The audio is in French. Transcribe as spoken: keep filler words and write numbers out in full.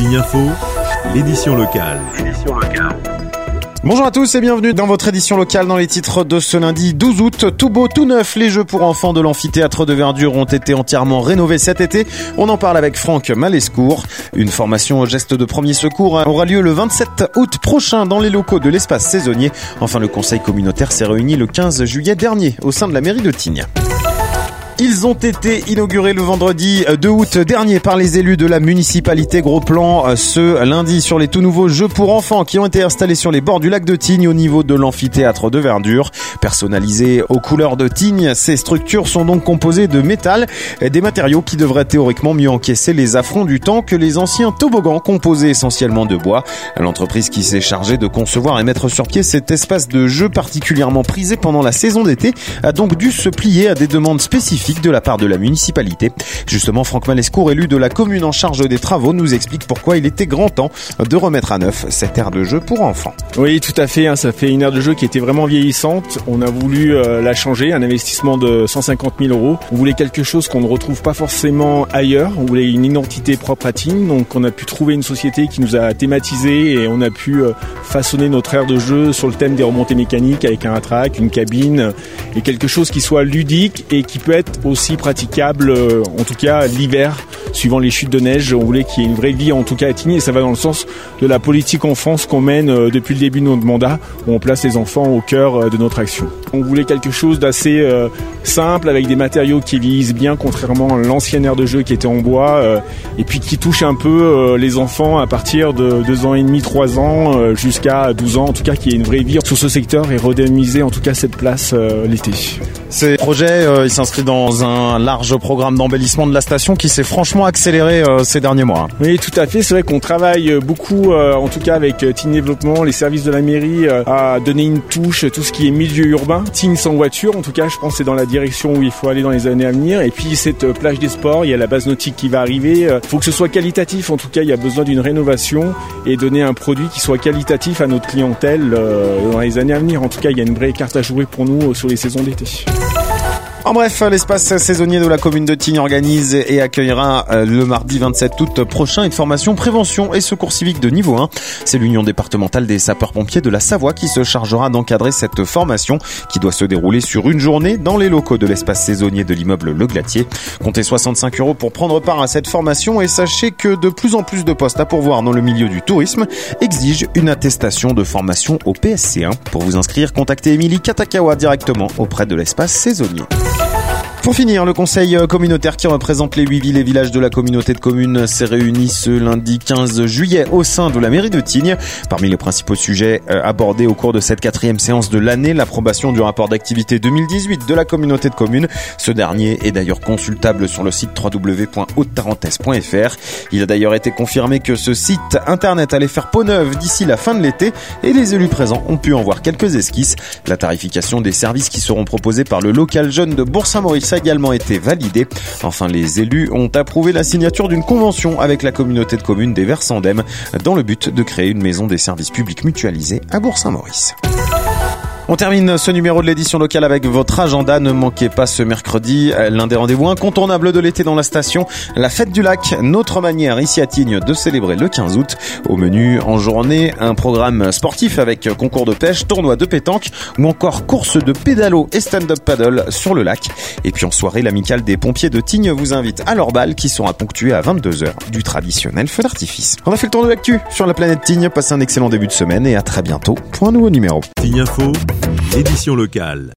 Tignes Info, l'édition locale. L'édition locale. Bonjour à tous et bienvenue dans votre édition locale. Dans les titres de ce lundi douze août, tout beau, tout neuf, les jeux pour enfants de l'amphithéâtre de Verdure ont été entièrement rénovés cet été. On en parle avec Franck Malescourt. Une formation au geste de premier secours aura lieu le vingt-sept août prochain dans les locaux de l'espace saisonnier. Enfin, le conseil communautaire s'est réuni le quinze juillet dernier au sein de la mairie de Tignes. Ils ont été inaugurés le vendredi deux août dernier par les élus de la municipalité. Gros plan ce lundi sur les tout nouveaux jeux pour enfants qui ont été installés sur les bords du lac de Tignes au niveau de l'amphithéâtre de Verdure. Personnalisés aux couleurs de Tignes, ces structures sont donc composées de métal, des matériaux qui devraient théoriquement mieux encaisser les affronts du temps que les anciens toboggans composés essentiellement de bois. L'entreprise qui s'est chargée de concevoir et mettre sur pied cet espace de jeu particulièrement prisé pendant la saison d'été a donc dû se plier à des demandes spécifiques de la part de la municipalité. Justement, Franck Malescourt, élu de la commune en charge des travaux, nous explique pourquoi il était grand temps de remettre à neuf cette aire de jeu pour enfants. Oui, tout à fait, hein, ça fait une aire de jeu qui était vraiment vieillissante. On a voulu euh, la changer, un investissement de cent cinquante mille euros. On voulait quelque chose qu'on ne retrouve pas forcément ailleurs. On voulait une identité propre à Tignes, donc on a pu trouver une société qui nous a thématisé et on a pu euh, façonner notre aire de jeu sur le thème des remontées mécaniques avec un track, une cabine et quelque chose qui soit ludique et qui peut être aussi praticable, euh, en tout cas l'hiver, suivant les chutes de neige. On voulait qu'il y ait une vraie vie en tout cas à Tignes et ça va dans le sens de la politique enfance qu'on mène euh, depuis le début de notre mandat, où on place les enfants au cœur euh, de notre action. On voulait quelque chose d'assez euh, simple avec des matériaux qui vieillissent bien, contrairement à l'ancienne aire de jeu qui était en bois euh, et puis qui touche un peu euh, les enfants à partir de deux ans et demi, trois ans euh, jusqu'à douze ans, en tout cas qu'il y ait une vraie vie sur ce secteur et redynamiser en tout cas cette place euh, l'été. Ces projets, euh, ils s'inscrivent dans un large programme d'embellissement de la station qui s'est franchement accéléré euh, ces derniers mois. Oui, tout à fait. C'est vrai qu'on travaille beaucoup, euh, en tout cas avec euh, Tignes Développement, les services de la mairie, euh, à donner une touche, tout ce qui est milieu urbain. Tignes sans voiture, en tout cas, je pense que c'est dans la direction où il faut aller dans les années à venir. Et puis cette euh, plage des sports, il y a la base nautique qui va arriver. Il euh, faut que ce soit qualitatif. En tout cas, il y a besoin d'une rénovation et donner un produit qui soit qualitatif à notre clientèle euh, dans les années à venir. En tout cas, il y a une vraie carte à jouer pour nous euh, sur les saisons d'été. En bref, l'espace saisonnier de la commune de Tignes organise et accueillera le mardi vingt-sept août prochain une formation prévention et secours civique de niveau un. C'est l'union départementale des sapeurs-pompiers de la Savoie qui se chargera d'encadrer cette formation qui doit se dérouler sur une journée dans les locaux de l'espace saisonnier de l'immeuble Le Glatier. Comptez soixante-cinq euros pour prendre part à cette formation et sachez que de plus en plus de postes à pourvoir dans le milieu du tourisme exigent une attestation de formation au P S C un. Pour vous inscrire, contactez Émilie Katakawa directement auprès de l'espace saisonnier. Pour finir, le conseil communautaire qui représente les huit villes et villages de la communauté de communes s'est réuni ce lundi quinze juillet au sein de la mairie de Tignes. Parmi les principaux sujets abordés au cours de cette quatrième séance de l'année, l'approbation du rapport d'activité deux mille dix-huit de la communauté de communes. Ce dernier est d'ailleurs consultable sur le site w w w point haute tarentaise point f r. Il a d'ailleurs été confirmé que ce site internet allait faire peau neuve d'ici la fin de l'été et les élus présents ont pu en voir quelques esquisses. La tarification des services qui seront proposés par le local jeune de Bourg-Saint-Maurice a également été validé. Enfin, les élus ont approuvé la signature d'une convention avec la communauté de communes des Versandem dans le but de créer une maison des services publics mutualisée à Bourg-Saint-Maurice. On termine ce numéro de l'édition locale avec votre agenda. Ne manquez pas ce mercredi l'un des rendez-vous incontournables de l'été dans la station, la fête du lac, notre manière ici à Tignes de célébrer le quinze août. Au menu en journée, un programme sportif avec concours de pêche, tournoi de pétanque ou encore course de pédalo et stand-up paddle sur le lac. Et puis en soirée, l'amicale des pompiers de Tignes vous invite à leur bal qui sera ponctué à vingt-deux heures du traditionnel feu d'artifice. On a fait le tour de l'actu sur la planète Tignes. Passez un excellent début de semaine et à très bientôt pour un nouveau numéro. Tignes Info, l'édition locale.